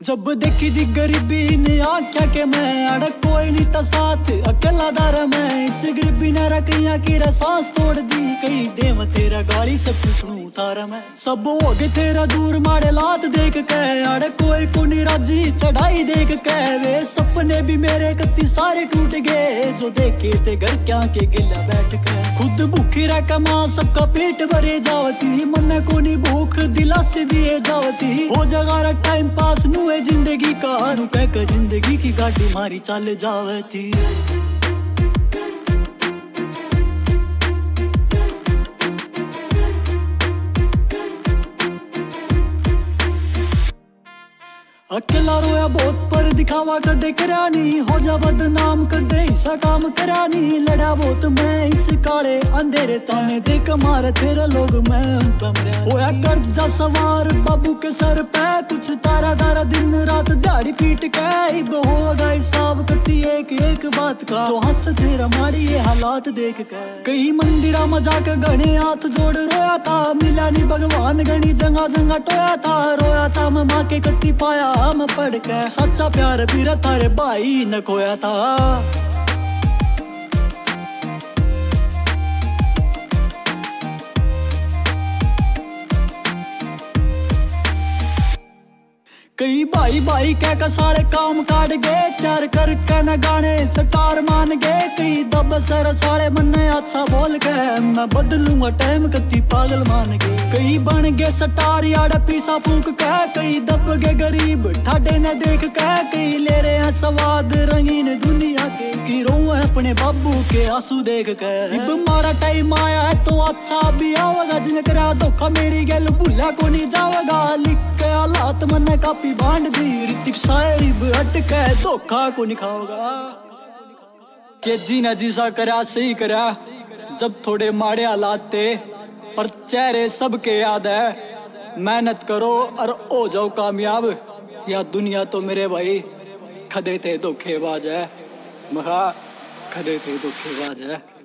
जब देखी दी गरीबी ने आख्या के मैं अड़क कोई नहीं था साथ अकेला दार मैं इस गरीबी ने रखिया की सांस तोड़ दी कई देव तेरा गाड़ी से पूछनू उतार मैं सब हो गए तेरा दूर मारे लात देख के अड़क कोई को राजी चढ़ाई देख के वे सपने भी मेरे कत्ती सारे टूट गए जो देखे थे घर क्या के गिला बैठ के खुद भूखी रह के मां सबका पेट भरे जावती मन को नहीं भूख दिलासे दिए जावती हो जगारा टाइम पास नु जिंदगी का रुपए का जिंदगी की गाड़ी मारी चल जावती। अकेला रोया बहुत पर दिखावा कदे करानी हो जा बदनाम कदे ऐसा काम करानी लड़ा बहुत मैं इस काले अंधेरे ताने देख मारे तेरे लोग मैं होया कर्जा सवार बाबू के सर पे कुछ तारा दारा दिन रात दाढ़ी पीट के होगा हिसाब कती एक एक बात का तो हंस तेरा मारी ये हालात देख के कई मंदिरा मजाक गणे हाथ जोड़ रोया था मिला नहीं भगवान गणी जंगा जंगा टोया था रोया था मैं माँ के कत्ती पाया मैं पढ़ के सच्चा प्यार भी तारे भाई न खोया था। कई भाई भाई कह सारे काम काट गए चार कर न गाने स्टार मान गए कई दब सर सारे मन अच्छा बोल के मैं बदलूंगा टाइम कती पागल मान गए कई बन गए स्टार यार पीसा फूक के कई दब गए गरीब ठाडे न देख के कई ले रहे हैं स्वाद रंगीन दुनिया के की रो अपने बाबू के आंसू देख के अब मारा टाइम आया है तो अच्छा भी आवेगा जिन करा धोखा मेरी गल भूला को नहीं जावेगा लिख के हालात मन काफी बांध दी ऋतिक शायरी अटके धोखा को नहीं खाओगा के जीना जीसा करा सही करा जब थोड़े माड़े हालात थे पर चेहरे सबके याद है मेहनत करो और हो जाओ कामयाब या दुनिया तो मेरे भाई खदे थे धोखेबाज है महा खदे थे धोखेबाज है।